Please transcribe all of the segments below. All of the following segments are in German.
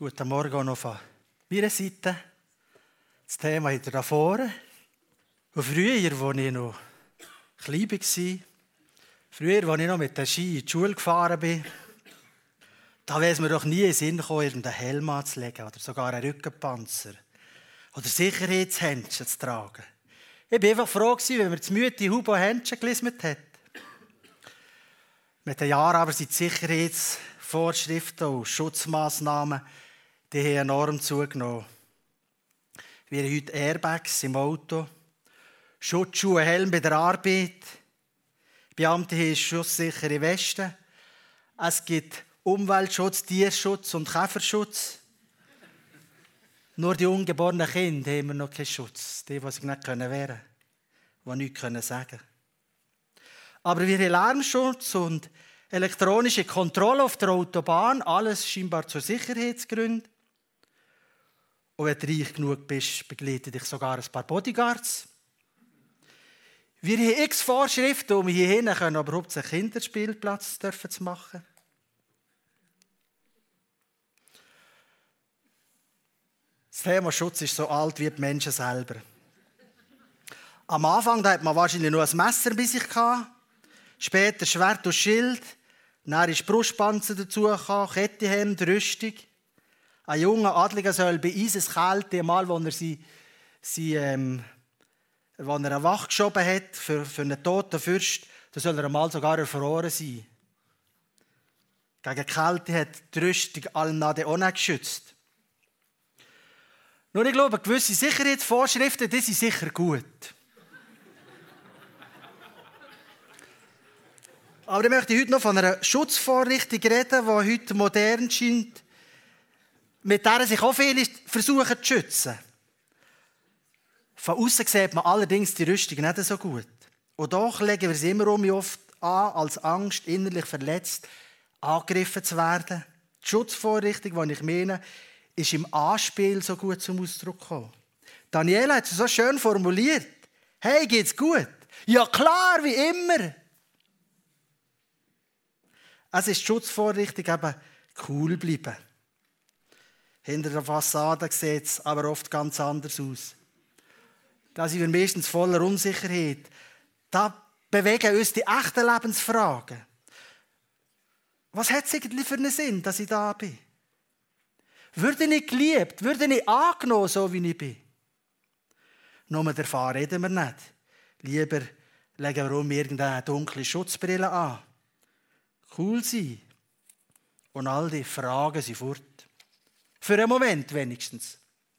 Guten Morgen auch noch von meiner Seite. Das Thema habt ihr da vorne. Und früher, als ich noch klein war, früher, als ich noch mit der Ski in die Schule gefahren bin, da wäre es mir doch nie in den Sinn gekommen, irgendeinen Helm anzulegen oder sogar einen Rückenpanzer oder Sicherheitshändchen zu tragen. Ich war einfach froh, wenn mir zu müde Hubo Händchen gelismet hat. Mit den Jahren aber sind die Sicherheitsvorschriften und Schutzmaßnahmen die haben enorm zugenommen. Wir haben heute Airbags im Auto, Schutzschuhe, Helm bei der Arbeit, Beamte haben schusssichere Westen, es gibt Umweltschutz, Tierschutz und Käferschutz. Nur die ungeborenen Kinder haben wir noch keinen Schutz, die sich nicht wehren können, die nichts sagen können. Aber wir haben Lärmschutz und elektronische Kontrolle auf der Autobahn, alles scheinbar zu Sicherheitsgründen. Und wenn du reich genug bist, begleiten dich sogar ein paar Bodyguards. Wir haben x Vorschriften, um hier hin können, aber überhaupt einen Kinderspielplatz zu machen. Das Thema Schutz ist so alt wie die Menschen selber. Am Anfang hat man wahrscheinlich nur ein Messer bei sich gehabt, später Schwert und Schild, dann ist Brustpanzer dazu gekommen, Kettehemd, Rüstung. Ein junger Adliger soll bei Eiseskälte, einmal, wo er eine Wache geschoben hat für einen toten Fürst, da soll er einmal sogar erfroren sein. Gegen Kälte hat die Rüstung Alnade auch nicht geschützt. Nur ich glaube, gewisse Sicherheitsvorschriften, die sind sicher gut. Aber ich möchte heute noch von einer Schutzvorrichtung reden, die heute modern scheint, mit der sich auch viele versuchen zu schützen. Von außen sieht man allerdings die Rüstung nicht so gut. Und doch legen wir sie immer oft an, als Angst, innerlich verletzt, angegriffen zu werden. Die Schutzvorrichtung, die ich meine, ist im Anspiel so gut zum Ausdruck gekommen. Daniela hat es so schön formuliert. Hey, geht's gut? Ja klar, wie immer. Es ist die Schutzvorrichtung eben cool bleiben. Hinter der Fassade sieht es aber oft ganz anders aus. Da sind wir meistens voller Unsicherheit. Da bewegen uns die echten Lebensfragen. Was hat es eigentlich für einen Sinn, dass ich da bin? Würde ich geliebt? Würde ich angenommen, so wie ich bin? Nur davon reden wir nicht. Lieber legen wir irgendeine dunkle Schutzbrille an. Cool sein. Und all die Fragen sind fort. Für einen Moment wenigstens.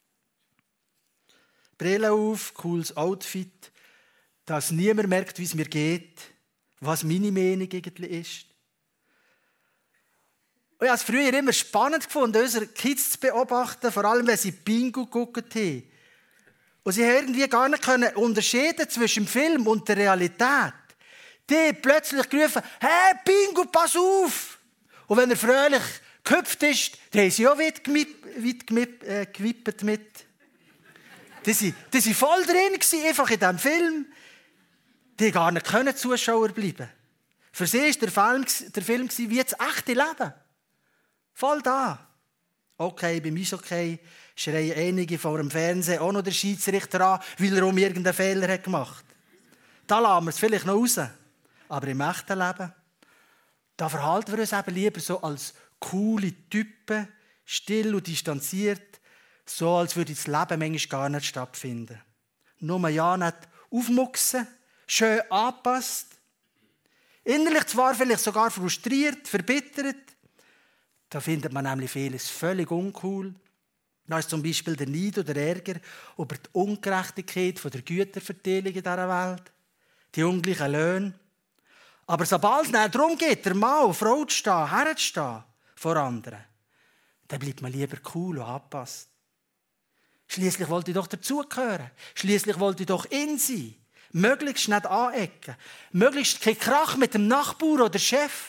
Brille auf, cooles Outfit, dass niemand merkt, wie es mir geht, was meine Meinung eigentlich ist. Und ich habe es früher immer spannend gefunden, unsere Kids zu beobachten, vor allem wenn sie Bingo geguckt haben. Und sie haben irgendwie gar nicht unterscheiden zwischen dem Film und der Realität. Die haben plötzlich gerufen, hey Bingo, pass auf! Und wenn er fröhlich gehüpft ist, dann haben sie auch weit gewippt mit. Die waren voll drin, einfach in diesem Film. Die gar nicht können Zuschauer bleiben. Für sie war der Film wie das echte Leben. Voll da. Okay, beim Eishockey schreien einige vor dem Fernsehen auch noch den Schiedsrichter an, weil er irgendeinen Fehler hat gemacht. Da lassen wir es vielleicht noch raus. Aber im echten Leben, da verhalten wir uns eben lieber so als coole Typen, still und distanziert, so als würde das Leben manchmal gar nicht stattfinden. Nur ja nicht aufmucksen, schön angepasst, innerlich zwar vielleicht sogar frustriert, verbittert. Da findet man nämlich vieles völlig uncool. Da ist zum Beispiel der Neid oder der Ärger über die Ungerechtigkeit der Güterverteilung in dieser Welt, die ungleichen Löhne. Aber sobald es darum geht, der Mann und Frau zu stehen, herzustehen vor anderen, dann bleibt man lieber cool und angepasst. Schliesslich wollte ich doch dazugehören. Schliesslich wollte ich doch in sein. Möglichst nicht anecken. Möglichst kein Krach mit dem Nachbar oder Chef.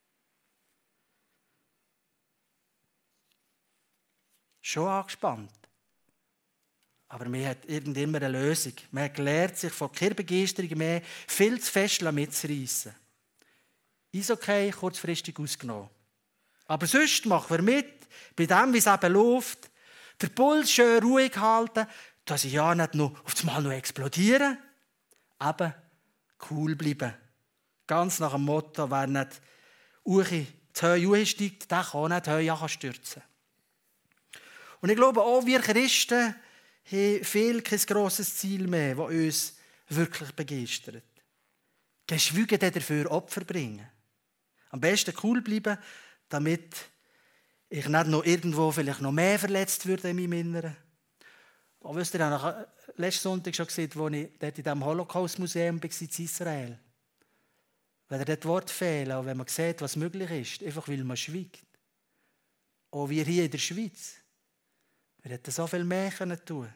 Schon angespannt. Aber man hat immer eine Lösung. Man hat gelernt, sich von Kirchbegeisterung mehr viel zu fest mitzureissen. Eishockey kurzfristig ausgenommen. Aber sonst machen wir mit, bei dem, wie es eben läuft, der Puls schön ruhig halten, dass ich ja nicht noch auf einmal noch explodieren. Eben cool bleiben. Ganz nach dem Motto, wer nicht zu Höhe steigt, der kann nicht Höhe stürzen. Und ich glaube auch, wir Christen haben viel kein grosses Ziel mehr, das uns wirklich begeistert. Geschwiegen dafür Opfer bringen. Am besten cool bleiben, damit ich nicht noch irgendwo vielleicht noch mehr verletzt würde in meinem Inneren. Und wisst ihr, ich habe letzten Sonntag schon gesehen, als ich dort in diesem Holocaust-Museum war in Israel. Wenn dir dort Worte fehlen und wenn man sieht, was möglich ist, einfach weil man schweigt. Auch wir hier in der Schweiz. Wir hätten so viel mehr tun können.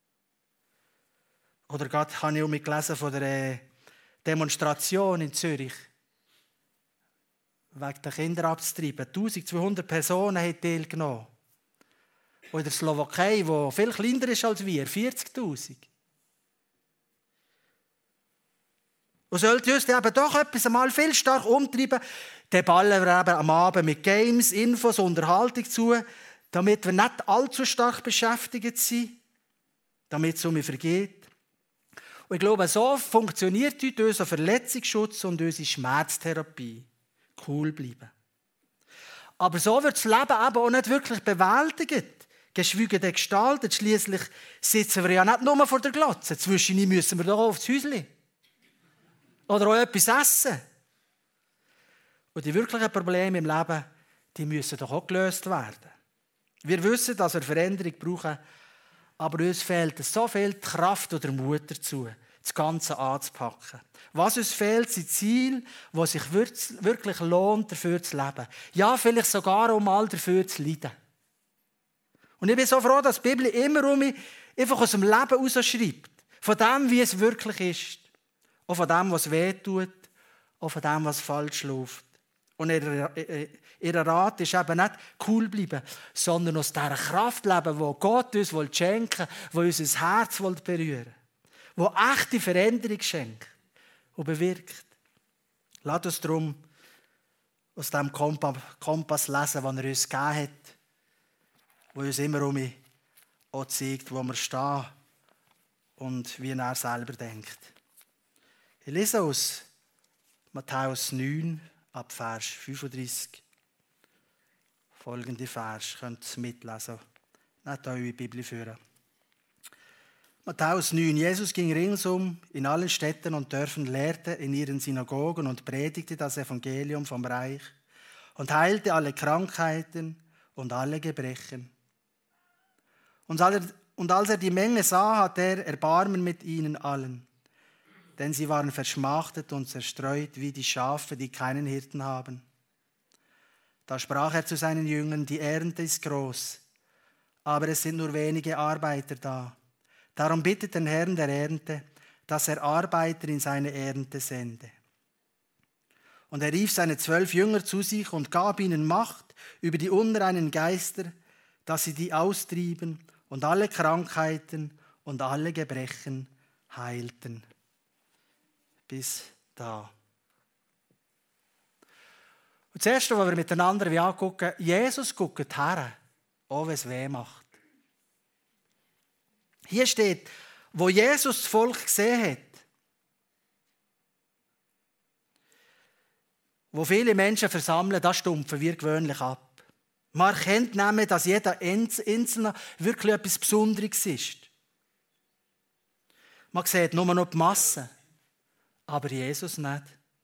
Oder gerade habe ich auch mitgelesen von der Demonstration in Zürich. Wegen der Kinder abzutreiben. 1200 Personen haben teilgenommen. Und in der Slowakei, die viel kleiner ist als wir, 40'000. Und sollte uns eben doch etwas einmal viel stark umtreiben, dann ballen wir eben am Abend mit Games, Infos, Unterhaltung zu, damit wir nicht allzu stark beschäftigt sind, damit es um mich vergeht. Und ich glaube, so funktioniert heute unser Verletzungsschutz und unsere Schmerztherapie. Cool bleiben. Aber so wird das Leben eben auch nicht wirklich bewältigt. Geschwiegen gestaltet. Schliesslich sitzen wir ja nicht nur vor der Glotze. Zwischendurch müssen wir doch auch aufs Häuschen. Oder auch etwas essen. Und die wirklichen Probleme im Leben, die müssen doch auch gelöst werden. Wir wissen, dass wir Veränderung brauchen, aber uns fehlt so viel Kraft oder Mut dazu, das Ganze anzupacken. Was uns fehlt, sind Ziele, die sich wirklich lohnt, dafür zu leben. Ja, vielleicht sogar um mal dafür zu leiden. Und ich bin so froh, dass die Bibel immer um mich einfach aus dem Leben herausschreibt. Von dem, wie es wirklich ist. Auch von dem, was weh tut. Auch von dem, was falsch läuft. Und ihr Rat ist eben nicht cool bleiben, sondern aus dieser Kraft leben, die Gott uns schenken will, die unser Herz berühren will, die echte Veränderung schenkt und bewirkt. Lasst uns darum aus dem Kompass lesen, den er uns gegeben hat, der uns immer um mich auch zeigt, wo wir stehen und wie er selber denkt. Ich lese aus Matthäus 9, ab Vers 35. Folgende Vers könnt ihr mitlesen. Nicht eure Bibel führen. Matthäus 9. Jesus ging ringsum in allen Städten und Dörfern, lehrte in ihren Synagogen und predigte das Evangelium vom Reich und heilte alle Krankheiten und alle Gebrechen. Und als er die Menge sah, hatte er Erbarmen mit ihnen allen, denn sie waren verschmachtet und zerstreut wie die Schafe, die keinen Hirten haben. Da sprach er zu seinen Jüngern: Die Ernte ist groß, aber es sind nur wenige Arbeiter da. Darum bittet den Herrn der Ernte, dass er Arbeiter in seine Ernte sende. Und er rief seine 12 Jünger zu sich und gab ihnen Macht über die unreinen Geister, dass sie die austrieben und alle Krankheiten und alle Gebrechen heilten. Bis da. Und das Erste, was wir miteinander angucken, Jesus guckt her, auch wenn es weh macht. Hier steht, wo Jesus das Volk gesehen hat, wo viele Menschen versammeln, das stumpfen wir gewöhnlich ab. Man erkennt nämlich, dass jeder Einzelne wirklich etwas Besonderes ist. Man sieht nur noch die Masse, aber Jesus nicht.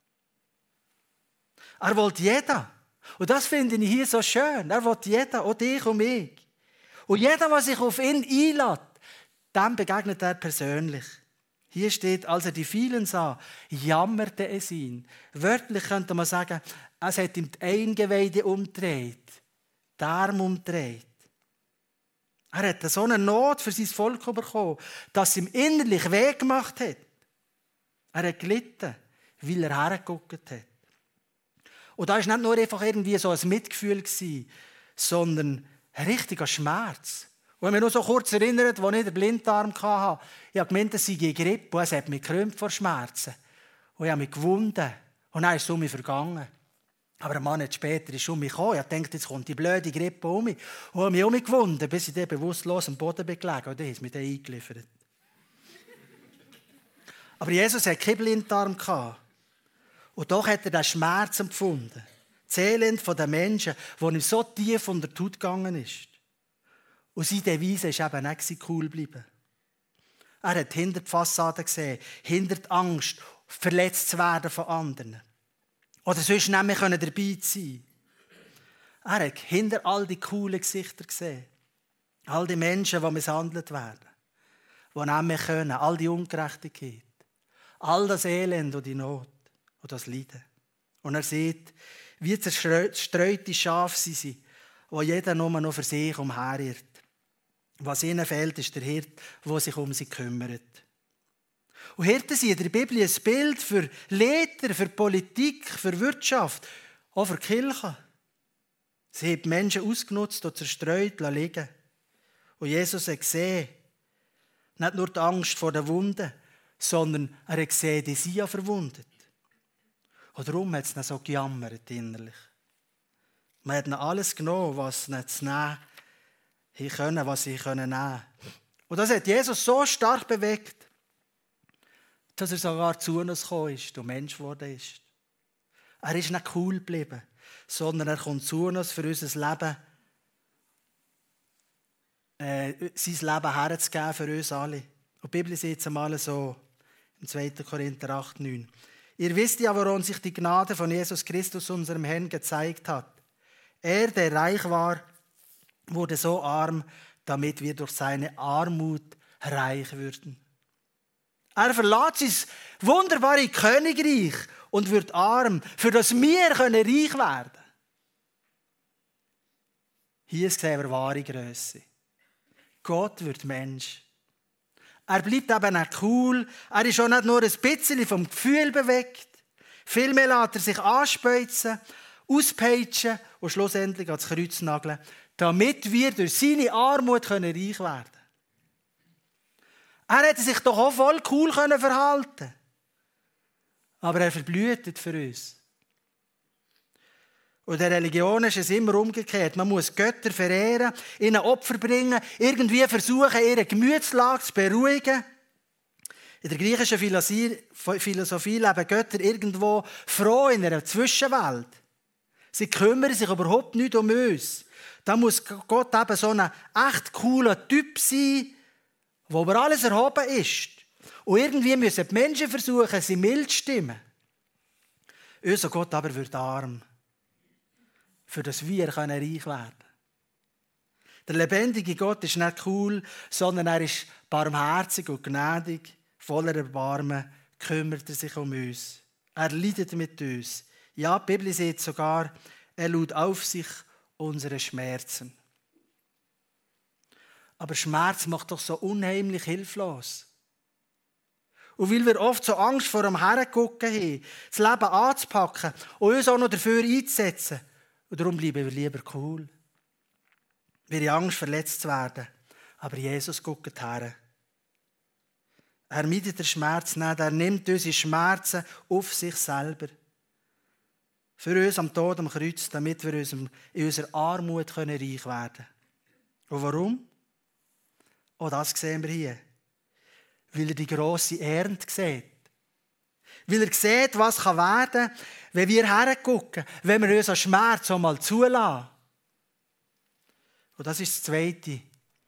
Er will jeden. Und das finde ich hier so schön. Er will jeden, auch dich und mich. Und jeder, der sich auf ihn einlädt, dem begegnet er persönlich. Hier steht, als er die vielen sah, jammerte es ihn. Wörtlich könnte man sagen, es hat ihm die Eingeweide umgedreht, die Arme umgedreht. Er hat so eine Not für sein Volk bekommen, dass es ihm innerlich weh gemacht hat. Er hat gelitten, weil er hergeguckt hat. Und da war nicht nur einfach irgendwie so ein Mitgefühl, sondern ein richtiger Schmerz. Und ich mich noch so kurz erinnert, als ich den Blinddarm hatte, ich habe gemeint, es sei Grippe und es hat mich gekrümmt vor Schmerzen. Und ich habe mich gewunden und dann ist es um mich vergangen. Aber ein Monat später ist um mich gekommen. Ich dachte, jetzt kommt die blöde Grippe um mich. Und habe mich umgewunden, bis ich dann bewusstlos am Boden gelegen. Und dann ist mich dann eingeliefert. Aber Jesus hatte keinen Blinddarm. Und doch hat er den Schmerz empfunden. Das Elend der Menschen, der ihm so tief unter die Haut gegangen ist. Und seine Devise ist eben nicht cool geblieben. Er hat hinter die Fassade gesehen, hinter die Angst, verletzt zu werden von anderen. Oder sonst nicht mehr dabei sein. Er hat hinter all die coolen Gesichter gesehen. All die Menschen, die misshandelt werden. Die nicht mehr können. All die Ungerechtigkeit. All das Elend und die Not und das Leiden. Und er sieht, wie zerstreute Schafe sie, wo jeder nur noch für sich umherirrt. Was ihnen fehlt, ist der Hirt, der sich um sie kümmert. Und Hirten sind in der Bibel ein Bild für Lehrer, für Politik, für Wirtschaft, auch für die Kirche. Sie haben die Menschen ausgenutzt und zerstreut liegen. Und Jesus hat gesehen, nicht nur die Angst vor den Wunden, sondern er hat gesehen, die sind ja verwundet. Und darum hat es ihn so gejammert innerlich. Man hat ihnen alles genommen, was sie zu nehmen können, was sie nehmen können. Und das hat Jesus so stark bewegt, dass er sogar zu uns gekommen ist und Mensch geworden ist. Er ist nicht cool geblieben, sondern er kommt zu uns für unser Leben, sein Leben herzugeben für uns alle. Und die Bibel sagt es einmal so, im 2. Korinther 8, 9. Ihr wisst ja, woran sich die Gnade von Jesus Christus, unserem Herrn, gezeigt hat. Er, der reich war, wurde so arm, damit wir durch seine Armut reich würden. Er verlässt sein wunderbares Königreich und wird arm, für das wir reich werden können. Hier sehen wir wahre Grösse. Gott wird Mensch. Er bleibt eben nicht cool. Er ist auch nicht nur ein bisschen vom Gefühl bewegt. Vielmehr lässt er sich anspeuzen, auspeitschen und schlussendlich ans Kreuz nageln, damit wir durch seine Armut reich werden können. Er hätte sich doch auch voll cool verhalten. Aber er verblühtet für uns. Und in der Religion ist es immer umgekehrt. Man muss Götter verehren, ihnen Opfer bringen, irgendwie versuchen, ihre Gemütslage zu beruhigen. In der griechischen Philosophie leben Götter irgendwo froh in einer Zwischenwelt. Sie kümmern sich überhaupt nicht um uns. Da muss Gott eben so ein echt cooler Typ sein, wo über alles erhoben ist. Und irgendwie müssen die Menschen versuchen, sie mild zu stimmen. Unser Gott aber wird arm, für das wir reich werden können. Der lebendige Gott ist nicht cool, sondern er ist barmherzig und gnädig, voller Erbarmen, kümmert er sich um uns. Er leidet mit uns. Ja, die Bibel sagt sogar, er lud auf sich unsere Schmerzen. Aber Schmerz macht doch so unheimlich hilflos. Und weil wir oft so Angst vor dem Hergucken haben, das Leben anzupacken und uns auch noch dafür einzusetzen, und darum bleiben wir lieber cool. Wir haben Angst, verletzt zu werden. Aber Jesus guckt her. Er meidet den Schmerz nicht. Er nimmt unsere Schmerzen auf sich selber. Für uns am Tod am Kreuz, damit wir in unserer Armut reich werden können. Und warum? Oh, das sehen wir hier. Weil er die grosse Ernte sieht. Weil er sieht, was werden kann, wenn wir hergucken, wenn wir unseren Schmerz auch mal zulassen. Und das ist das Zweite.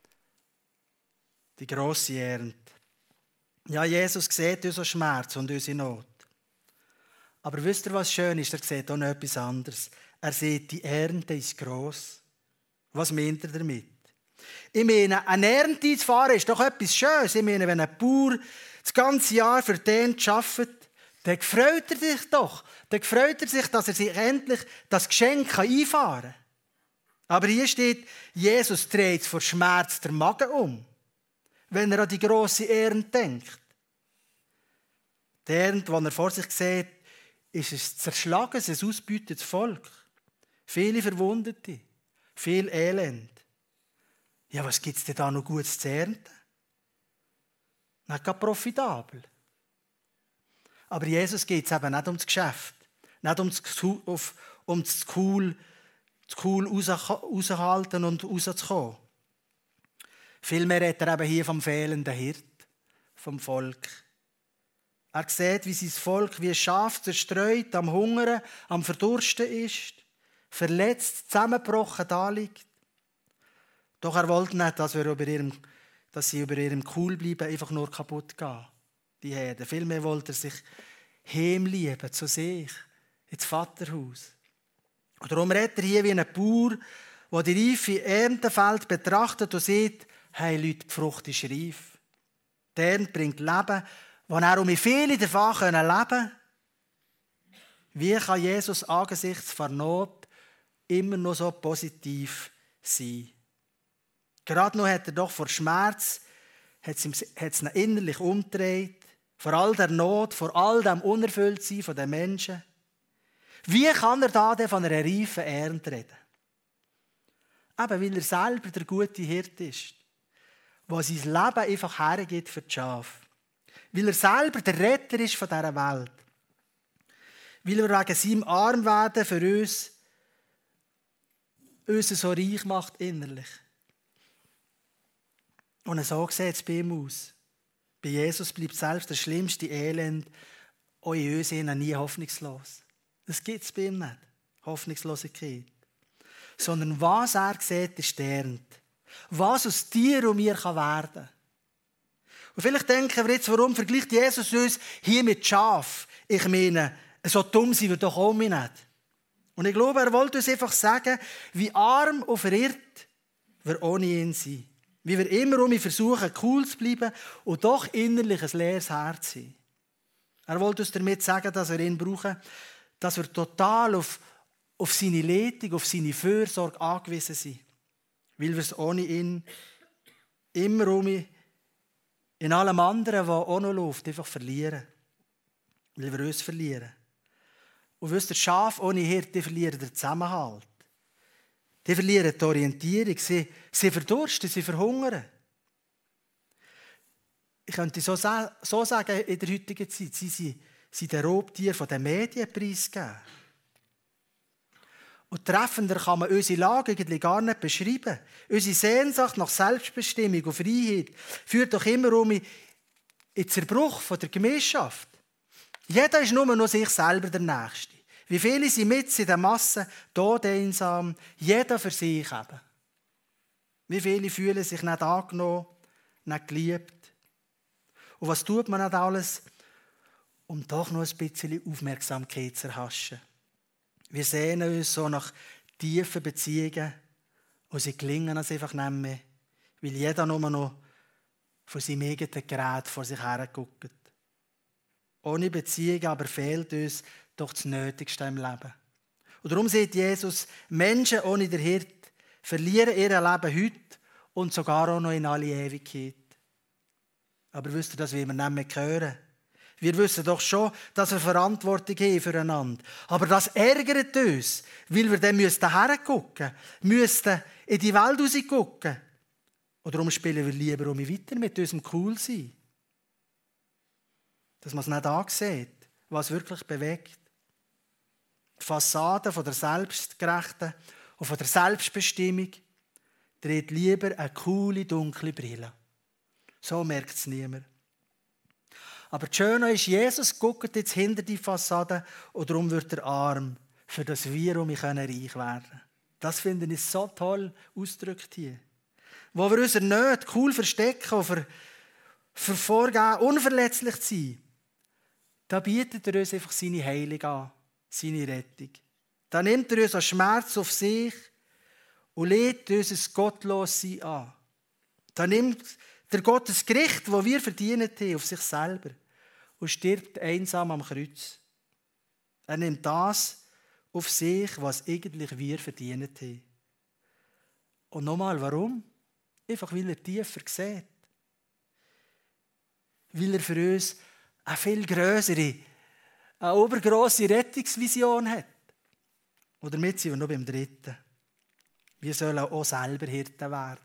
Die grosse Ernte. Ja, Jesus sieht unseren Schmerz und unsere Not. Aber wisst ihr, was schön ist? Er sieht auch noch etwas anderes. Er sieht, die Ernte ist gross. Was meint er damit? Ich meine, eine Ernte zu fahren ist doch etwas Schönes. Ich meine, wenn ein Bauer das ganze Jahr für den arbeitet, dann freut er sich doch. Dann freut er sich, dass er sich endlich das Geschenk einfahren kann. Aber hier steht, Jesus dreht vor Schmerz der Magen um, wenn er an die grosse Ernte denkt. Die Ernte, die er vor sich sieht, ist ein zerschlagenes, ein ausgebeutetes Volk. Viele Verwundete, viel Elend. Ja, was gibt es denn da noch Gutes zu ernten? Nicht gerade profitabel. Aber Jesus geht es eben nicht ums Geschäft, nicht um das Cool rauszuhalten und rauszukommen. Vielmehr redet er eben hier vom fehlenden Hirt, vom Volk. Er sieht, wie sein Volk wie ein Schaf zerstreut, am Hungern, am Verdursten ist, verletzt, zusammengebrochen da liegt. Doch er wollte nicht, dass sie über ihrem Cool bleiben, einfach nur kaputt gehen. Die Herde. Vielmehr wollte er sich heimlieben zu sich, ins Vaterhaus. Und darum redet er hier wie ein Bauer, der die reife Erntefeld betrachtet und sieht, hey Leute, die Frucht ist reif. Die Ernte bringt Leben, wo er um viele davon leben können. Wie kann Jesus angesichts der Not immer noch so positiv sein? Gerade noch hat er doch vor Schmerz, hat es ihn innerlich umgedreht, vor all der Not, vor all dem Unerfülltsein von den Menschen. Wie kann er da denn von einer reifen Ernte reden? Eben, weil er selber der gute Hirte ist, der sein Leben einfach hergibt für die Schafe. Weil er selber der Retter ist von dieser Welt. Weil er wegen seinem Armwerden für uns so reich macht innerlich. Und so sieht es bei ihm aus. Bei Jesus bleibt selbst das schlimmste Elend auch in uns nie hoffnungslos. Das gibt es bei ihm nicht. Hoffnungslosigkeit. Sondern was er sieht, ist die Ernte. Was aus dir und mir werden kann. Und vielleicht denken wir jetzt, warum vergleicht Jesus uns hier mit Schaf? Ich meine, so dumm sind wir doch auch nicht. Und ich glaube, er wollte uns einfach sagen, wie arm und verirrt wir ohne ihn sind. Wie wir immer versuchen, cool zu bleiben und doch innerlich ein leeres Herz sind. Er wollte uns damit sagen, dass wir ihn brauchen, dass wir total auf seine Leitung, auf seine Fürsorge angewiesen sind. Weil wir es ohne ihn immer in allem anderen, was auch noch läuft, einfach verlieren. Weil wir uns verlieren. Und wisst ihr, Schaf ohne Hirte, die verlieren den Zusammenhalt. Die verlieren die Orientierung. Sie verdursten, sie verhungern. Ich könnte so sagen, in der heutigen Zeit, sie sind der Raubtier von den Medien preisgegeben. Und treffender kann man unsere Lage eigentlich gar nicht beschreiben. Unsere Sehnsucht nach Selbstbestimmung und Freiheit führt doch immer in den Zerbruch von der Gemeinschaft. Jeder ist nur noch sich selber der Nächste. Wie viele sind mit in der Masse, tot einsam, jeder für sich eben. Wie viele fühlen sich nicht angenommen, nicht geliebt. Und was tut man nicht alles, um doch noch ein bisschen Aufmerksamkeit zu erhaschen? Wir sehnen uns so nach tiefen Beziehungen und sie gelingen uns einfach nicht mehr, weil jeder nur noch von seinem eigenen Gerät vor sich her guckt. Ohne Beziehung aber fehlt uns doch das Nötigste im Leben. Und darum sieht Jesus, Menschen ohne den Hirt verlieren ihr Leben heute und sogar auch noch in alle Ewigkeit. Aber wisst ihr, das will wir nicht mehr hören. Wir wissen doch schon, dass wir Verantwortung haben füreinander. Aber das ärgert uns, weil wir dann hergucken müssten, in die Welt rausgucken. Und darum spielen wir lieber weiter mit unserem Coolsein. Dass man es nicht ansieht, was wirklich bewegt. Die Fassade von der Selbstgerechten und von der Selbstbestimmung dreht lieber eine coole, dunkle Brille. So merkt es niemand. Aber das Schöne ist, Jesus guckt jetzt hinter die Fassade und darum wird er arm, für das wir reich werden können. Das finde ich so toll ausgedrückt hier. Wo wir unsere Nöte cool verstecken und für vorgeben, unverletzlich zu sein, da bietet er uns einfach seine Heilung an, seine Rettung. Da nimmt er uns einen Schmerz auf sich und lädt uns ein Gottlossein an. Da nimmt der Gott das Gericht, das wir verdient haben, auf sich selber und stirbt einsam am Kreuz. Er nimmt das auf sich, was eigentlich wir verdient haben. Und nochmal, warum? Einfach, weil er tiefer sieht. Weil er für uns eine viel grössere, eine obergrosse Rettungsvision hat. Und damit sind wir noch beim dritten. Wir sollen auch selber Hirten werden.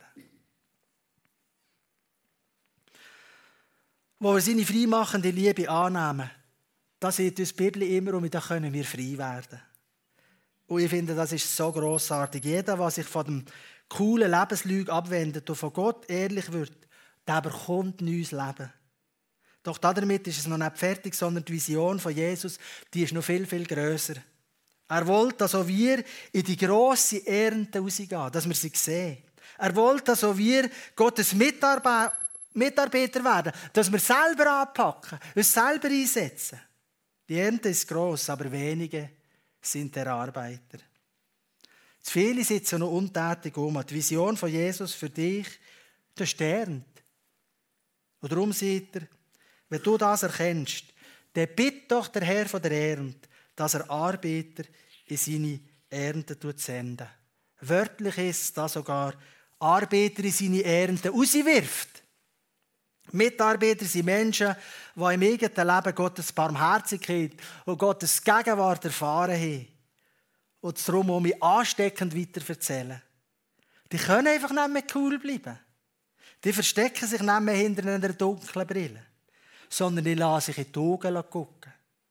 Wo wir seine freimachende Liebe annehmen, da sieht uns die Bibel immer, und da können wir frei werden. Und ich finde, das ist so grossartig. Jeder, der sich von dem coolen Lebenslüge abwendet und von Gott ehrlich wird, der bekommt neues Leben. Doch damit ist es noch nicht fertig, sondern die Vision von Jesus, die ist noch viel, viel grösser. Er will, dass auch wir in die grosse Ernte rausgehen, dass wir sie sehen. Er will, dass auch wir Gottes Mitarbeiter werden, dass wir selber anpacken, uns selber einsetzen. Die Ernte ist gross, aber wenige sind der Arbeiter. Zu viele sitzen noch untätig um. Die Vision von Jesus für dich, das ist die Ernte. Und darum sagt er, wenn du das erkennst, dann bitte doch der Herr von der Ernte, dass er Arbeiter in seine Ernte senden. Wörtlich ist das sogar, Arbeiter in seine Ernte rauswirft. Mitarbeiter sind Menschen, die im eigenen Leben Gottes Barmherzigkeit und Gottes Gegenwart erfahren haben und es darum um mich ansteckend weiterverzählen. Die können einfach nicht mehr cool bleiben. Die verstecken sich nicht mehr hinter einer dunklen Brille, sondern die lassen sich in die Augen gucken.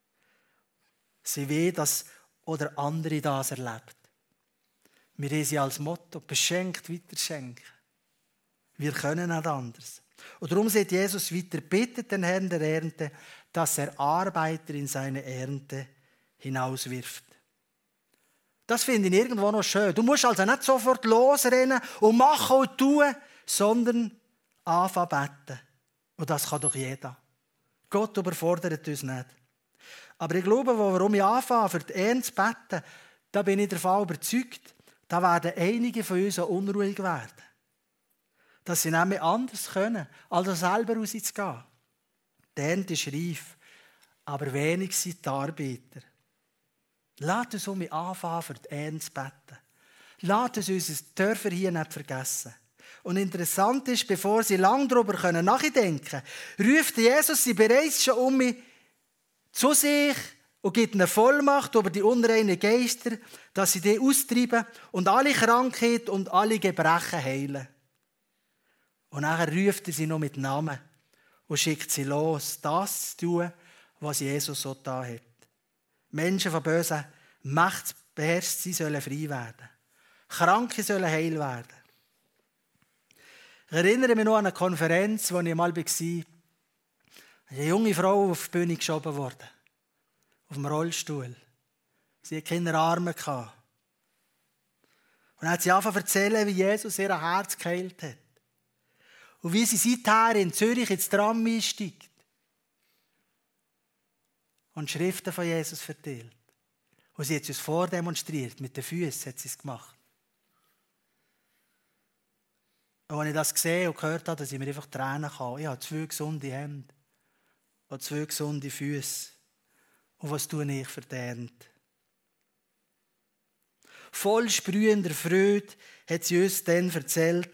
Sie wollen, dass oder andere das erlebt. Wir haben sie als Motto, beschenkt, weiterschenken. Wir können nicht anders. Und darum sagt Jesus weiter, bittet den Herrn der Ernte, dass er Arbeiter in seine Ernte hinauswirft. Das finde ich irgendwo noch schön. Du musst also nicht sofort losrennen und machen und tun, sondern anfangen beten. Und das kann doch jeder. Gott überfordert uns nicht. Aber ich glaube, warum ich anfange, für die Ernte zu beten, da bin ich davon überzeugt, da werden einige von uns auch unruhig werden. Dass sie nicht mehr anders können, als selber rauszugehen. Die Ernte ist reif, aber wenig sind die Arbeiter. Lasst uns um anfangen, für die Ernte zu beten. Lasst uns unsere Dörfer hier nicht vergessen. Und interessant ist, bevor sie lange darüber nachdenken können, ruft Jesus sie bereits schon um mich zu sich und gibt eine Vollmacht über die unreinen Geister, dass sie die austreiben und alle Krankheit und alle Gebrechen heilen. Und nachher ruft er sie noch mit Namen und schickt sie los, das zu tun, was Jesus so getan hat. Menschen von bösen Mächten beherrscht, sie sollen frei werden. Kranke sollen heil werden. Ich erinnere mich noch an eine Konferenz, wo ich mal war. Eine junge Frau auf die Bühne geschoben worden. Auf dem Rollstuhl. Sie hatte keine Arme. Und dann hat sie angefangen zu erzählen, wie Jesus ihr Herz geheilt hat. Und wie sie seither in Zürich ins Tram einsteigt. Und Schriften von Jesus verteilt. Und sie hat es uns vordemonstriert. Mit den Füßen hat sie es gemacht. Und als ich das gesehen und gehört habe, dass ich mir einfach Tränen kann. Ich habe 2 gesunde Hände. Und 2 gesunde Füße. Und was tue ich für die Ernte? Voll sprühender Freude hat sie uns dann erzählt,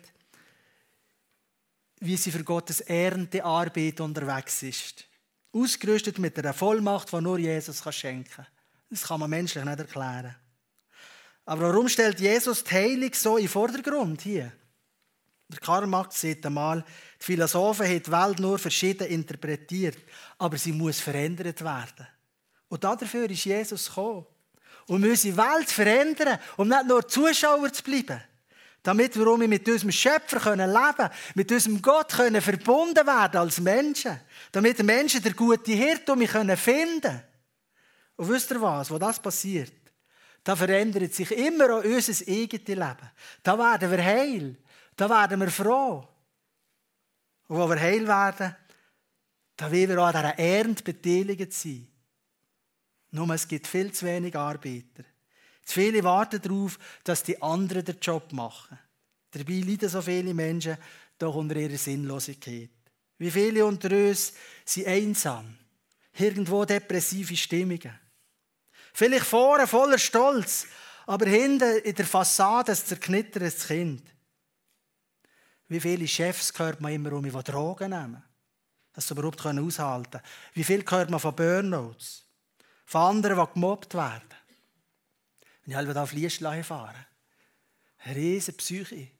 wie sie für Gottes Erntearbeit unterwegs ist. Ausgerüstet mit einer Vollmacht, die nur Jesus schenken kann. Das kann man menschlich nicht erklären. Aber warum stellt Jesus die Heilung so in den Vordergrund hier? Der Karl Marx sagt einmal, die Philosophen haben die Welt nur verschieden interpretiert, aber sie muss verändert werden. Und dafür ist Jesus gekommen. Um unsere Welt zu verändern, um nicht nur Zuschauer zu bleiben. Damit wir mit unserem Schöpfer leben können, mit unserem Gott verbunden werden als Menschen. Damit die Menschen den guten Hirten um mich finden können. Und wisst ihr was, wo das passiert? Da verändert sich immer auch unser eigenes Leben. Da werden wir heil. Da werden wir froh. Und wo wir heil werden, da wollen wir auch an dieser Ernte beteiligt sein. Nur es gibt viel zu wenig Arbeiter. Zu viele warten darauf, dass die anderen den Job machen. Dabei leiden so viele Menschen doch unter ihrer Sinnlosigkeit. Wie viele unter uns sind einsam, irgendwo depressive Stimmungen. Vielleicht vorne voller Stolz, aber hinten in der Fassade ein zerknittertes Kind. Wie viele Chefs hört man immer die Drogen nehmen, dass sie überhaupt aushalten können. Wie viel hört man von Burnouts, von anderen, die gemobbt werden. Wenn ich halt auf Liestlein fahre, eine riesige Psyche,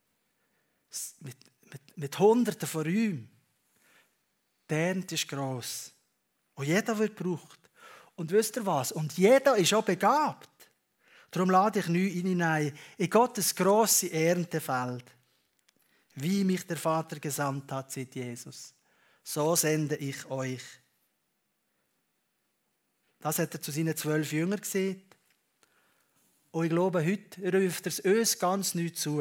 mit Hunderten von Räumen. Die Ernte ist gross. Und jeder wird gebraucht. Und wisst ihr was? Und jeder ist auch begabt. Darum lade ich neu hinein in Gottes grosse Erntefeld. Wie mich der Vater gesandt hat, sagt Jesus, so sende ich euch. Das hat er zu seinen 12 Jüngern gesagt. Und ich glaube, heute ruft er uns ganz neu zu,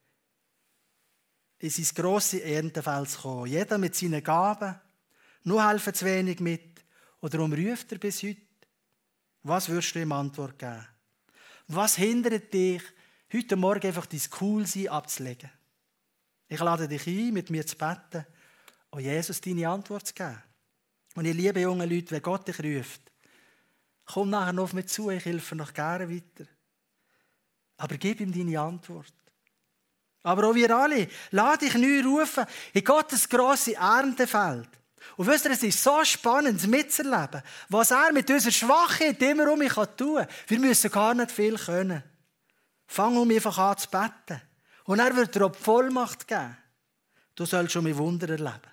in sein grosses Erntefeld zu kommen. Jeder mit seinen Gaben, nur helfen zu wenig mit. Und darum ruft er bis heute. Was würdest du ihm Antwort geben? Was hindert dich, heute Morgen einfach dein Coolsein abzulegen? Ich lade dich ein, mit mir zu beten und Jesus deine Antwort zu geben. Und ich liebe junge Leute, wenn Gott dich ruft, komm nachher noch auf mich zu, ich helfe noch gerne weiter. Aber gib ihm deine Antwort. Aber auch wir alle, lade dich neu rufen in Gottes grosse Erntefeld. Und wisst ihr, es ist so spannend mitzuerleben, was er mit unserer Schwachheit immer um mich tun kann. Wir müssen gar nicht viel können. Fang einfach an zu beten. Und er wird dir auch die Vollmacht geben. Du sollst schon mein Wunder erleben.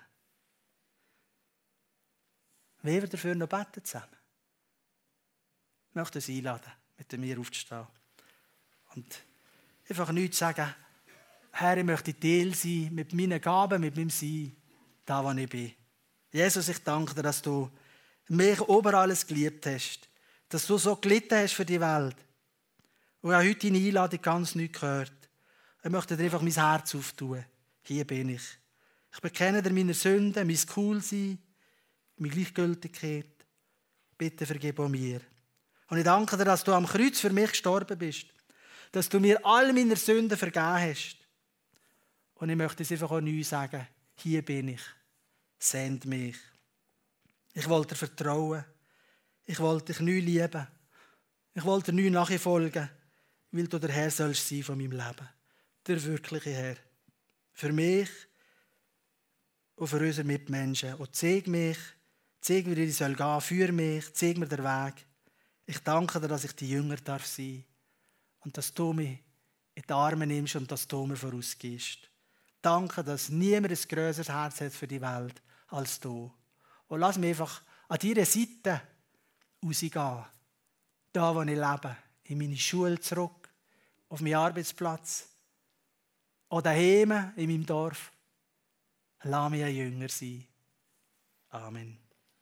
Wer wir dafür noch beten zusammen? Ich möchte uns einladen, mit mir aufzustehen. Und einfach nichts sagen, Herr, ich möchte Teil sein mit meinen Gaben, mit meinem Sein, da wo ich bin. Jesus, ich danke dir, dass du mich über alles geliebt hast. Dass du so gelitten hast für die Welt. Und ich habe heute deine Einladung ganz neu gehört. Ich möchte dir einfach mein Herz auftun. Hier bin ich. Ich bekenne dir meine Sünden, mein Coolsein, meine Gleichgültigkeit. Bitte vergib auch mir. Und ich danke dir, dass du am Kreuz für mich gestorben bist. Dass du mir all meine Sünden vergeben hast. Und ich möchte es einfach auch neu sagen. Hier bin ich. Send mich. Ich wollte dir vertrauen. Ich wollte dich neu lieben. Ich wollte dir neu nachfolgen, weil du der Herr sollst sein von meinem Leben. Der wirkliche Herr. Für mich und für unsere Mitmenschen. Und zeig mir, wie ich gehen soll. Führ mich, zeig mir den Weg. Ich danke dir, dass ich die Jünger sein darf. Und dass du mich in die Arme nimmst und dass du mir vorausgehst. Danke, dass niemand ein grösseres Herz hat für die Welt als du. Und lass mich einfach an deiner Seite rausgehen. Da, wo ich lebe. In meine Schule zurück. Auf meinen Arbeitsplatz. Oder daheim in meinem Dorf. Lass mich ein Jünger sein. Amen.